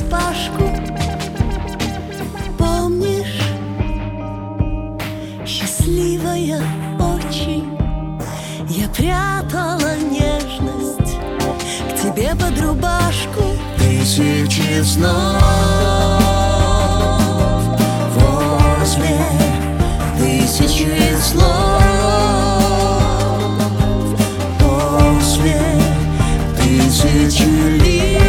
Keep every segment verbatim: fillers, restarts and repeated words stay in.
нараспашку. Помнишь, счастливая очень, я прятала нежность к тебе под рубашку. Тысячи снов возле тысячи слов, после тысячи лиц,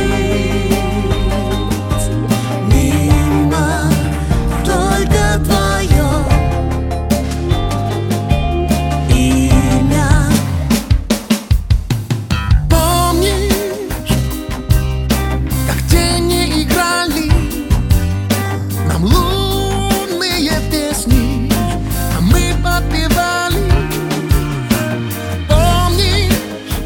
мимо только твое имя. Помнишь, как тени играли нам лунные песни, а мы подпевали? Помнишь,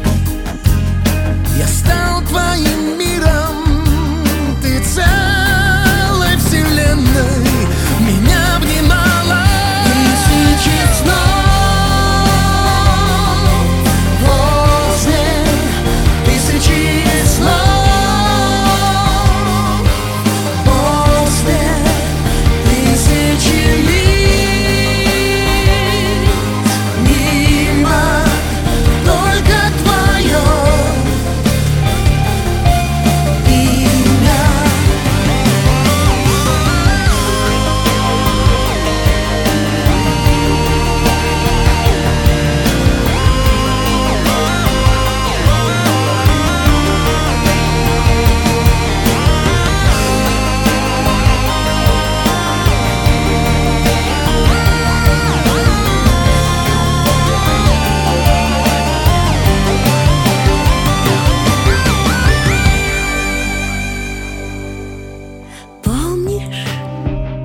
я стал твоим миром, ты целой вселенной меня обнимала. Тысячи снов возле тысячи слов, после тысячи лиц, мимо только твое имя. Помнишь,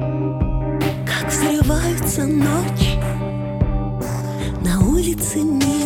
как взрываются ночи на улице мира?